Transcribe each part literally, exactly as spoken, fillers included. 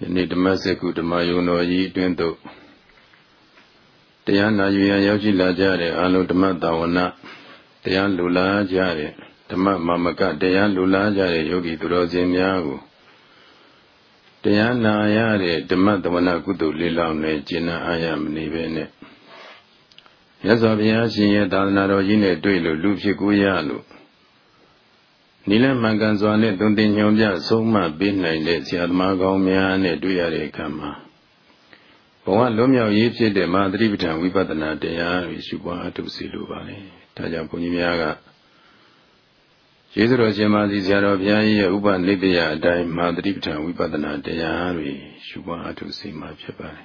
Ni Damaseku Damayono Yi Twinto Diana Yuya Yoji Lajare, Alu Damatawana, Dian Lula Jare, Dama Mamaka, Dian Lula Jare, Yogi Durozin Yagu, Diana Yare, Damatawana Kudu Lilaune, Jina Ayam Nivene. Yazavia, Shia Danaro Yine Duilu, Lupi Guyalu. Nila Maganzwane, Dundin Yomja, Soma, Binay, Siadmagomia, Duyare Kama. One Lumia Yipi de Madribitan, Wipatana, Dea, Vishuba to Siluvani, Tajapunyaga. Jezero Jema, Ziarovia, Uban Libya, Dai Madribitan, Wipatana, Dea, Shuba to Sima Chapari.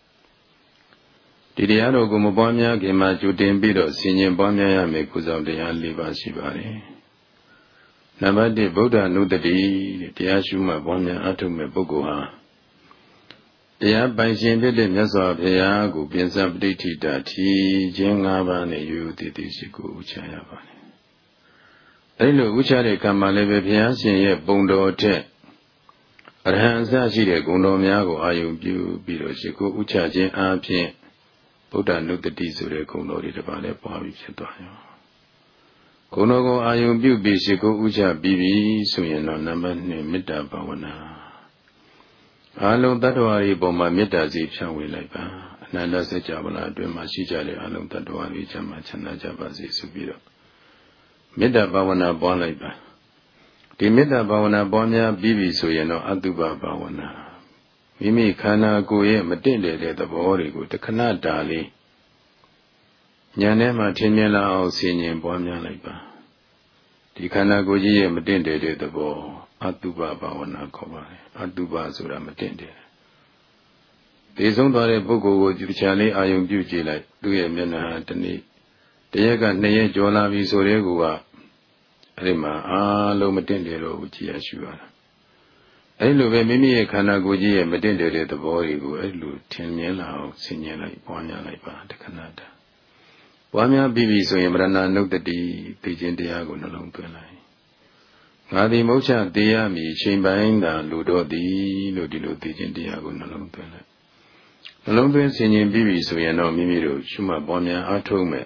Didiano Gumobamia, Gema, Judin Bido, Senior Bamia, Mekuza, Dea, Liva Shibari. Nabadi Buddha Nudadi, Tiashuma, Bamia, Atume Bogoha. Dea by Jimbid Yaza Peago, Piensa Dita, T, Jengaban, you did this go Chayabani. Elo Uchare Kamaleve Piasin, Bondo Te. Arhansa Chile, Gondomiago, Ayu, Bido, Chico, Uchaje, Apien, Buddha Nudadi, Sure, Gondori, the Valley, Pavi Chatoyo. Konogo Ayu, Bishiko, Ucha, Bibi, Suyan, number named Mita Bawana. Along that way, Bomba Mita Zip shall we like Nanda Sechabala, Dwemashijale, along that way, Chamachana Jabazi Subiro. Mita Bawana Bonlaiba. The Mita Bawana Bonya, Bibi Suyano, Aduba Bawana. Mimi Kana Goye, Matinde, the Borigo, the Kanadali. Yanema Tinela, or Senior Bonya Laiba. The Kanagoye, Matinde, the Bo. Atuba Bawana Koba, Atuba Sura Matende. They don't know a book of Juchali, I am beauty like Duya Mena Tani. The Yaga Neye Jola Visoregua Rima, ah, lo Matende, Uchi Ashua. I love a Mimi Kanagoji and Matende the Borigo, I look ten yellow, senior like Bonya like the Canada. Bonya Bibi so Yamrana looked at the Diago no longer lie. Adi Mocha dea mi chimbainda ludo di ludilo di Jindiago Nalongtona. Nalongtona singing Bibi so yano mimiro, Shuma Bomia Atome.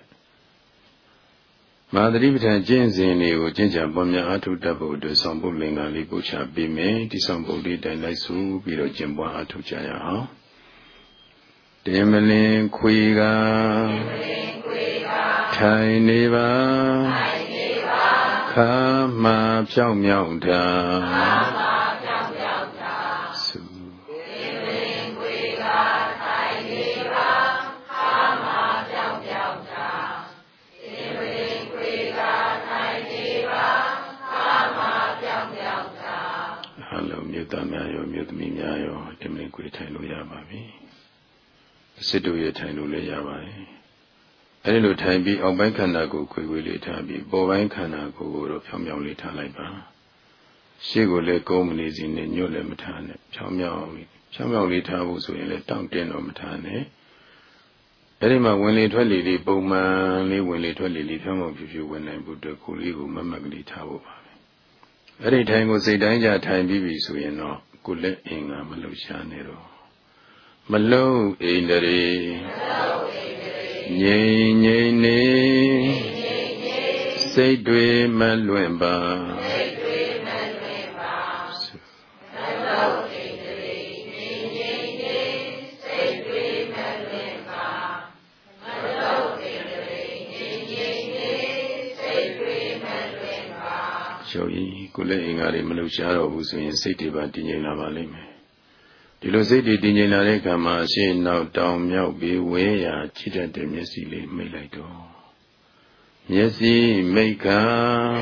Madribita Jenzini or Jinja Bomia Atu Dabo de Sambu Linga Libucha Bime, Disambu Lida Laisu, Biro Jimbo Atu Jaya. Demelin Quiga Taineva. Kama Piao Miao Da Kama Piao Miao Da Su Ling Guiga Tai Niva Kama Piao Miao Da Ling Guiga Tai Niva Kama Piao Miao Da Hello, Muta Mayo, Muta Miayo, Dimling Guitai Luyababi. Sidu Yatai Luyabai. Hello, time be on Bankanago, Quilly Tabi, Bovine Canago, or Pamyoli Talaiba. She will let go monies in the new Lematane, Chamyoli, Chamyoli Tabus will let down ten or Matane. Elima when it will lead Bowman, when it will lead him of you when I put the Kuligo Mamagli Tabo. Every time was a danger time, Bibi, so you know, could let in a Malushanero. Malo in the day. Nye nye ne say dwe malwemba say dwe malwemba hello edere nye nye ne say dwe malwemba hello edere nye nye ne say dwe malwemba Shoyi kule ingari malusharo busu yin siti ba dinye la ba lime Dilo Sidi Dinjina Rekama, she now down Miao be way, a cheater de Messili Melito. Yesi Maker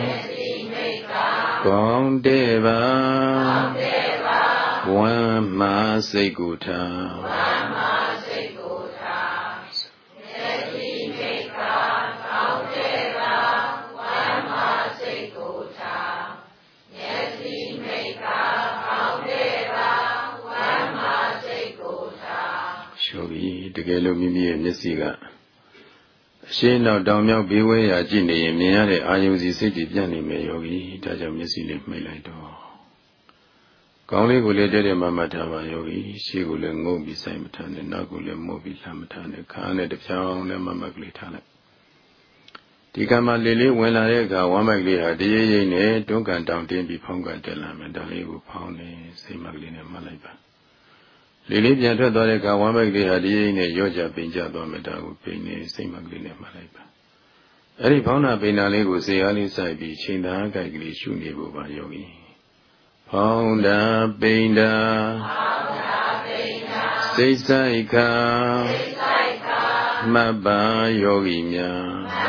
Gong Deva One Ma Seguta One Ma Seguta Yesi Maker Gong Deva One Ma Seguta Yesi Maker Gong Deva Shogi, the Galo Mimi and Nessiga. She now down Miao Beway, Jini, Miare, I use the city Jani Mayogi, Taja Missili Melito. ကောင်းလေးကိုလည်းတဲ့တဲ့မမထားပါယောဂီရှေ့ကိုလည်းငုံပြီးဆိုင်မထားနဲ့နောက်ကိုလည်းမှုတ်ပြီးလှမ်းမထားနဲ့ခါနဲ့တစ်ဖြောင်းနဲ့မမကလေးထားလိုက်ဒီကံမှာလေလေးဝင်လာတဲ့အခါဝမ်းမိုက်ကလေးဟာတရေရိမ့်နဲ့တွန်းကန်တောင်တင်းပြီးဖောင်းကန်တက်လာမယ်ဒါလေးကိုဖောင်းနေစိတ်မကလေးနဲ့မှတ်လိုက်ပါလေလေးပြန်ထွက်သွားတဲ့အခါဝမ်းမိုက်ကလေးဟာတရေရိမ့်နဲ့ရော့ကြပိန်ကြသွားမယ်ဒါကိုပိန်နေစိတ်မကလေးနဲ့မှတ်လိုက်ပါအဲ့ဒီဖောင်းတာပိန်တာလေးကိုစေအားလေးစိုက်ပြီးချိန်သားကြိုက်ကလေးရှုနေဖို့ပါယောဂီဖောင်းတာပိန်တာစိတ်ဆိုင်ခါမတ်ပါယောဂီများ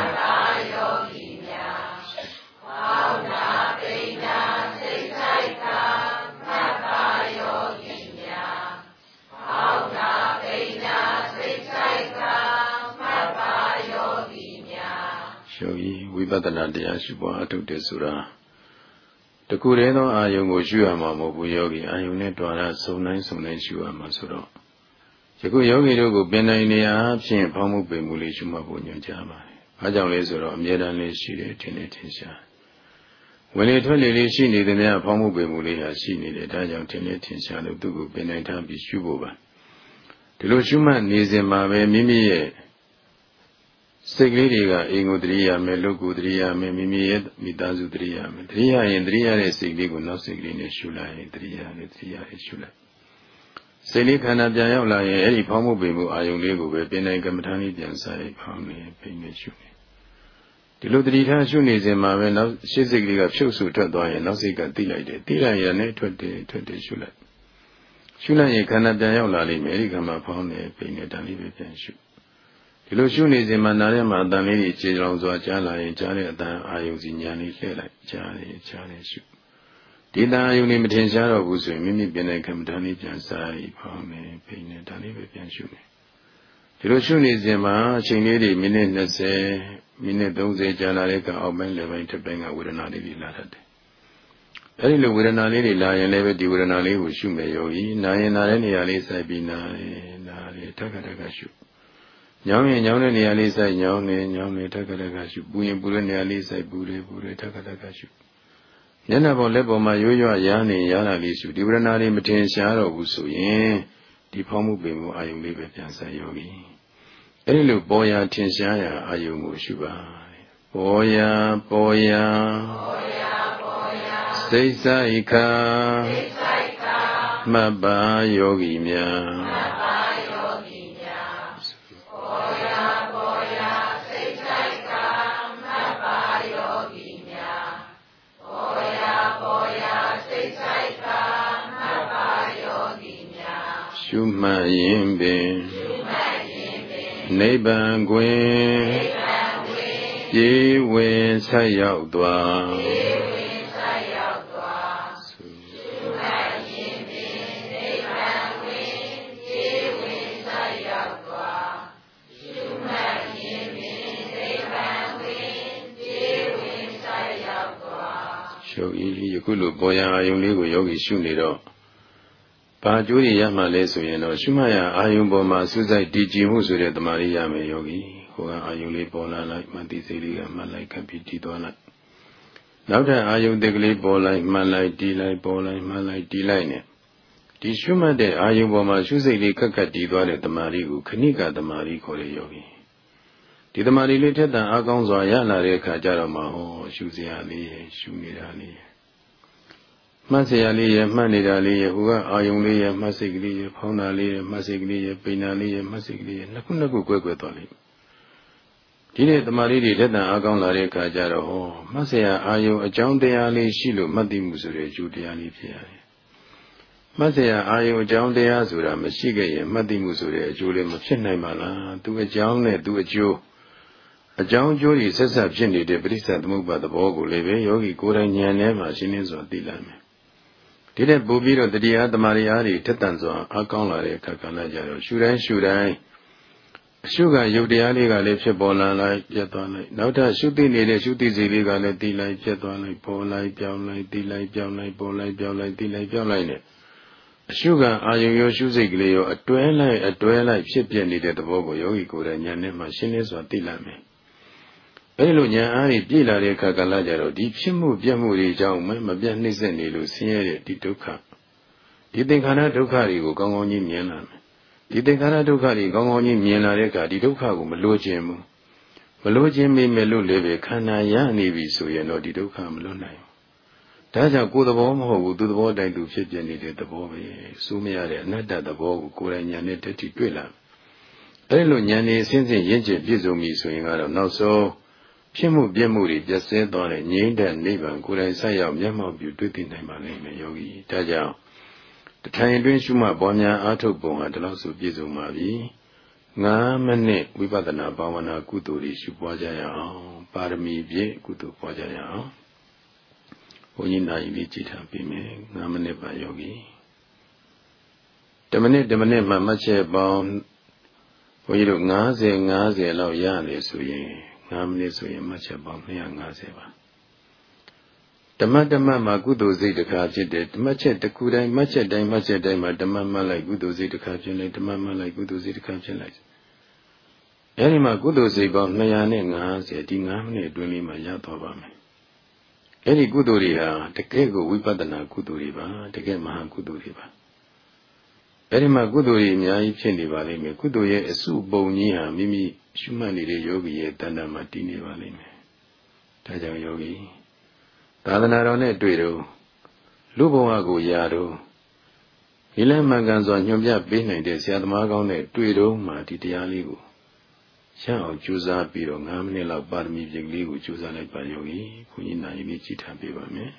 ဝိပဿနာတရားရှုပွားအထုတ်တယ်ဆိုတာတကူတည်းသောအာယုံကိုရှုရမှာမဟုတ်ဘူးယောဂီအာယုံနဲ့တွာရစုံတိုင်းစုံတိုင်းရှုရမှာဆိုတော့ယခုယောဂီတို့ကိုပင်နိုင်နေရာဖြင့်ဖောင်းမှုပိန်မှုလေးရှုမှတ်ဖို့ညွှန်ကြားပါတယ်။ဘာကြောင့်လဲဆိုတော့အမြဲတမ်းလေးရှိတယ်ထင်တယ်ထင်ရှားဝင်လေထွက်လေလေးရှိနေတဲ့များဖောင်းမှုပိန်မှုလေးဟာရှိနေတယ်ဒါကြောင့်ထင်တယ်ထင်ရှားလို့သူ့ကိုပင်နိုင်ထားပြီးရှုဖို့ပါဒီလိုရှုမှတ်နေစဉ်မှာပဲမိမိရဲ့စိတ်ကလေးတွေကအိမ်ကိုတရိယာမယ်လူကိုတရိယာမယ်မိမိရဲ့မိသားစုတရိယာမယ်တရိယာရင်တရိယာတဲ့စိတ်လေးကိုနောက်စိတ်ကလေးနဲ့ရှုလိုက်ရင်တရိယာနဲ့တရိယာနဲ့ရှုလိုက်စိတ်လေးခန္ဓာပြန်ရောက်လာရင်အဲ့ဒီဖောင်းမှုပိန်မှုအာယုံလေးကိုပဲပြင်နိုင်ကမ္မထာလေးပြန်စားရင်ဖောင်းနေပိန်နေရှုနေဒီလိုတတိထားရှုနေစဉ်မှာပဲနောက်ရှေ့စိတ်ကလေးကဖြုတ်ဆူထွက်သွားရင်နောက်စိတ်ကတိလိုက်တယ်တိလိုက်ရနဲ့ထွက်တယ်ထွက်တယ်ရှုလိုက်ရှုလိုက်ရင်ခန္ဓာပြန်ရောက်လာလိမ့်မယ်အဲ့ဒီကမှဖောင်းနေပိန်နေတာလေးပဲပြန်ရှုဒီလိုရှုနေစဉ်မှာနားထဲမှာအတန်လေးတွေခြေလောင်စွာကြားလာရင်ကြားတဲ့အတန်အာယုံစီညာလေးလှည့်လိုက်ကြားတယ်ကြားတယ်ရှုဒီတန်အာယုံလေးမထင်ရှားတော့ဘူးဆိုရင်မိမိပြင်တဲ့ကမ္မထာလေးပြန်စားပြီးဖောင်းနေပိန်နေဒါလေးပဲပြန်ရှုနေဒီလိုရှုနေစဉ်မှာအချိန်လေးတွေမိနစ်၂၀မိနစ်၃၀ကြာလာတဲ့ကအောက်ပိုင်းလည်းပိုင်းထပ်ပိုင်းကဝေဒနာလေးတွေလာတတ်တယ်အဲဒီလိုဝေဒနာလေးတွေလာရင်လည်းပဲဒီဝေဒနာလေးကိုရှုမယ်ယောဂီနာရင်နာတဲ့နေရာလေးစိုက်ပြီးနာရင်နာတယ်တက္ကတက္ကရှုညောင်းရင်ညောင်းတဲ့နေရာလေးစိုက်ညောင်းနေညောင်းနေတက္ကတက္ကရှုပူရင်ပူတဲ့နေရာလေးစိုက်ပူတယ်ပူတယ်တက္ကတက္ကရှုမျက်နှာပေါ်လက်ပေါ်မှာရိုးရွရာနေရလာလေးရှုဒီဝရဏလေးမထင်ရှားတော့ဘူးဆိုရင်ဒီဖောင်းမှုပင်မှုအာယုံလေးပဲပြန်ဆက်ယောဂီအဲဒီလိုပေါ်ရာထင်ရှားရာအာယုံကိုရှုပါပေါ်ရာပေါ်ရာစိတ်ဆိုင်ခါမတ်ပါယောဂီများရှုမှတ်ရင်ပင်နိဗ္ဗာန်တွင်ပြေဝင်ဆက်ရောက်သွားရှုမှတ်ရင်ပင်နိဗ္ဗာန်တွင်ပြေဝင်ဆက်ရောက်သွားရှုမှတ်ရင်ပင်နိဗ္ဗာန်တွင်ပြေဝင်ဆက်ရောက်သွားရှုဤယခုလိုပေါ်ရာအယုံလေးကိုယောဂီရှုနေတော့ဘာကျိုးရရမှလဲဆိုရင်တော့ရှုမှတ်ရအာယုံပေါ်မှာစူးစိုက်တည်ကြည်မှုဆိုတဲ့တမာရီရမယ်ယောဂီဟိုကအာယုံလေးပေါ်လာလိုက်မှတိစိတ်လေးကမှတ်လိုက်ကပ်ပြီးတည်သွားလိုက်နောက်ထပ်အာယုံတက်ကလေးပေါ်လိုက်မှတ်လိုက်တည်လိုက်ပေါ်လိုက်မှတ်လိုက်တည်လိုက်နဲ့ဒီရှုမှတ်တဲ့အာယုံပေါ်မှာရှုစိတ်လေးကပ်ကပ်တည်သွားတဲ့တမာရီကိုခဏိကတမာရီခေါ်တဲ့ယောဂီဒီတမာရီလေးထက်တန်အားကောင်းစွာရလာတဲ့အခါကျတော့မှဟောရှုစရာလေးရှုနေတာလေးမှတ်စရာလေးရမှတ်နေတာလေးရဟိုကအာယုံလေးရမှတ်စိတ်ကလေးရဖောင်းတာလေးရမှတ်စိတ်ကလေးရပိန်တာလေးရမှတ်စိတ်ကလေးရနှစ်ခုနှစ်ခုကွဲကွဲသွားလိမ့်ဒီနေ့တမာလေးတွေတက်တန်အားကောင်းလာတဲ့အခါကျတော့ဟောမှတ်စရာအာယုံအကြောင်းတရားလေးရှိလို့မှတ်သိမှုဆိုတဲ့အကျိုးတရားလေးဖြစ်ရတယ်မှတ်စရာအာယုံအကြောင်းတရားဆိုတာမရှိခဲ့ရင်မှတ်သိမှုဆိုတဲ့အကျိုးလေးမဖြစ်နိုင်ပါလားသူအကြောင်းနဲ့သူအကျိုးအကြောင်းအကျိုးတွေဆက်ဆက်ဖြစ်နေတဲ့ပရိစ္ဆေသမုပ္ပါသဘောကိုလည်းပဲယောဂီကိုယ်တိုင်ဉာဏ်နဲ့မှရှင်းလင်းစွာသိလာမယ်ဒီတဲ့ပို့ပြီးတော့တတိယသမารီအားတွေထက်တန်စွာအားကောင်းလာတဲ့အခါကလည်းကြတော့ရှုတိုင်းရှုတိုင်းအရှုကယုတ်တရားလေးကလည်းဖြစ်ပေါ်လာလိုက်ပြတ်သွားလိုက်နောက်ထပ်ရှုသိနေတဲ့ရှုသိစိတ်လေးကလည်းတည်လိုက်ပြတ်သွားလိုက်ပေါ်လိုက်ပြောင်းလိုက်တည်လိုက်ပြောင်းလိုက်ပေါ်လိုက်ပြောင်းလိုက်တည်လိုက်ပြောင်းလိုက်နဲ့အရှုကအာယုံရောရှုစိတ်ကလေးရောအတွဲလိုက်အတွဲလိုက်ဖြစ်ပြနေတဲ့သဘောကိုယောဂီကိုယ်တိုင်ဉာဏ်နဲ့မှရှင်းလင်းစွာသိလာမယ်အဲဒီလိုဉာဏ်အားဖြင့်ပြည့်လာတဲ့အခါကလည်းကြတော့ဒီဖြစ်မှုပြတ်မှုတွေကြောင့်မပြတ်နှိမ့်ဆက်နေလို့ဆင်းရဲတဲ့ဒီဒုက္ခဒီသင်္ခါရဒုက္ခတွေကိုကောင်းကောင်းကြီးမြင်လာမယ်ဒီသင်္ခါရဒုက္ခတွေကောင်းကောင်းကြီးမြင်လာတဲ့အခါဒီဒုက္ခကိုမလိုချင်ဘူးမလိုချင်မိမယ်လို့လည်းပဲခန္ဓာရနေပြီဆိုရင်တော့ဒီဒုက္ခမလွတ်နိုင်ဘူးဒါကြောင့်ကိုယ်သဘောမဟုတ်ဘူးသူသဘောတိုင်းသူဖြစ်ပြနေတဲ့သဘောပဲစိုးမရတဲ့အနတ္တသဘောကိုကိုယ်တိုင်ဉာဏ်နဲ့တတိတွေ့လာအဲဒီလိုဉာဏ်နဲ့အစဉ်စဉ်ရင့်ကျက်ပြည့်စုံပြီဆိုရင်ကတော့နောက်ဆုံးဖြစ်မှုပြည့်မှုတွေပြည့်စဲသွားတဲ့ငြိမ့်တဲ့နိဗ္ဗာန်ကိုယ်တိုင်ဆက်ရောက်မျက်မှောက်ပြုတွေ့သိနိုင်ပါလိမ့်မယ်ယောဂီဒါကြောင့်တထိုင်အတွင်းရှုမှတ်ပွားများအားထုတ်ပုံဟာဒီလောက်ဆိုပြည့်စုံပါပြီငါးမိနစ်ဝိပဿနာဘာဝနာကုသိုလ်တွေရှုပွားကြရအောင်ပါရမီပြည့်ကုသိုလ်ပွားကြရအောင်ဘုန်းကြီးနိုင်လေးကြည်ထားပြီမယ်ငါးမိနစ်ပါယောဂီတမိနစ်တမိနစ်မှမှတ်ချက်ပေါင်းဘုန်းကြီးတို့၅၀ ၅၀လောက်ရတယ်ဆိုရင်ငါးမိနစ်ဆိုရင်မှတ်ချက်ပေါင်း၂၅၀ပါဓမ္မဓမ္မမှာကုသိုလ်စိတ်တစ်ခါဖြစ်တယ်ဓမ္မချက်တစ်ခုတိုင်းမှတ်ချက်တိုင်းမှတ်ချက်တိုင်းမှာဓမ္မမှတ်လိုက်ကုသိုလ်စိတ်တစ်ခါဖြစ်လိုက်ဓမ္မမှတ်လိုက်ကုသိုလ်စိတ်တစ်ခါဖြစ်လိုက်အဲဒီမှာကုသိုလ်စိတ်ပေါင်း၂၅၀ဒီ၅မိနစ်အတွင်းလေးမှာရသွားပါမယ်အဲဒီကုသိုလ်တွေဟာတကယ်ကိုဝိပဿနာကုသိုလ်တွေပါတကယ်မဟာကုသိုလ်တွေပါအဲဒီမှာကုသိုလ်တွေအများကြီးဖြစ်နေပါလိမ့်မယ်ကုသိုလ်ရဲ့အစုပုံကြီးဟာမိမိရှုမှတ်နေတဲ့ယောဂီရဲ့တဏ္ဍာမှာတည်နေပါလိမ့်မယ်ဒါကြောင့်ယောဂီသာသနာတော်နဲ့တွေ့တော့လူဘဝကိုရာတော့ဒီလမှန်ကန်စွာညွှန်ပြပေးနိုင်တဲ့ဆရာသမားကောင်းနဲ့တွေ့တော့မှဒီတရားလေးကိုရအောင်ကြိုးစားပြီးတော့၅မိနစ်လောက်ပါရမီပြည့်ကလေးကိုကြိုးစားလိုက်ပါယောဂီခွန်ကြီးနိုင်လေးကြည်ထားပေးပါမယ်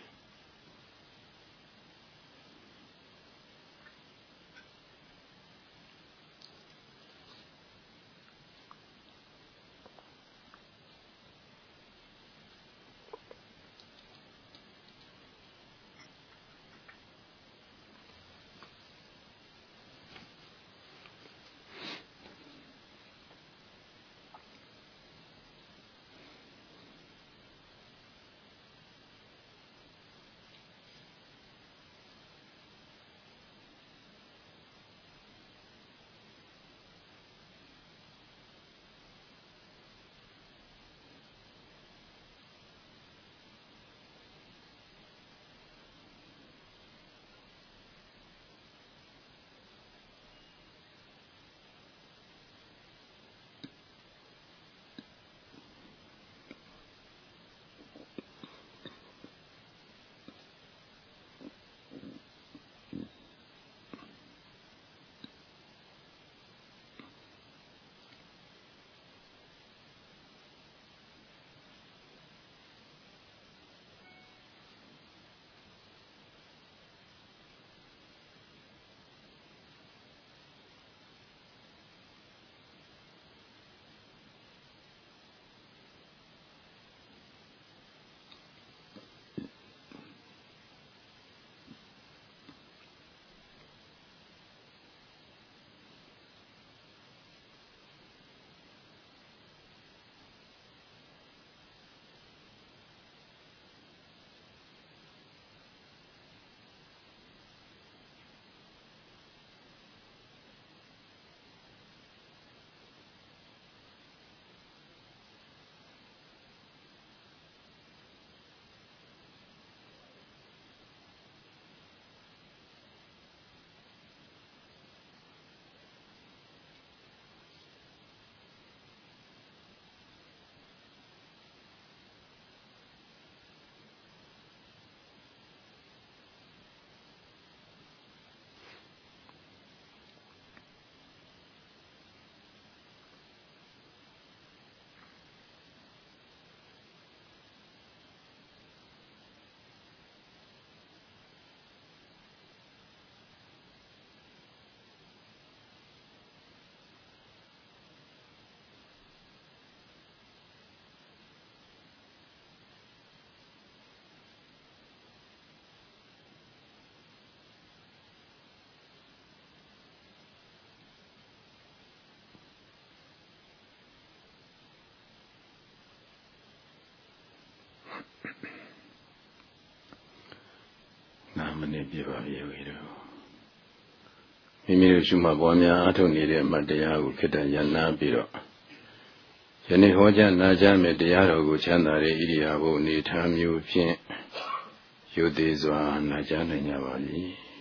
မနေ့ပြပါပြီဝေတို့မိမိတို့ရှုမှတ်ပွားများအားထုတ်နေတဲ့အမှတ်တရားကိုခေတ္တရနာပြီးတော့ယနေ့ဟောကြားနာကြားမယ့်တရားတော်ကိုချမ်းသာတဲ့ဣရိယာပုအနေထားမျိုးဖြင့်ယုတ်သေးစွာနာကြားနိုင်ကြပါပြီ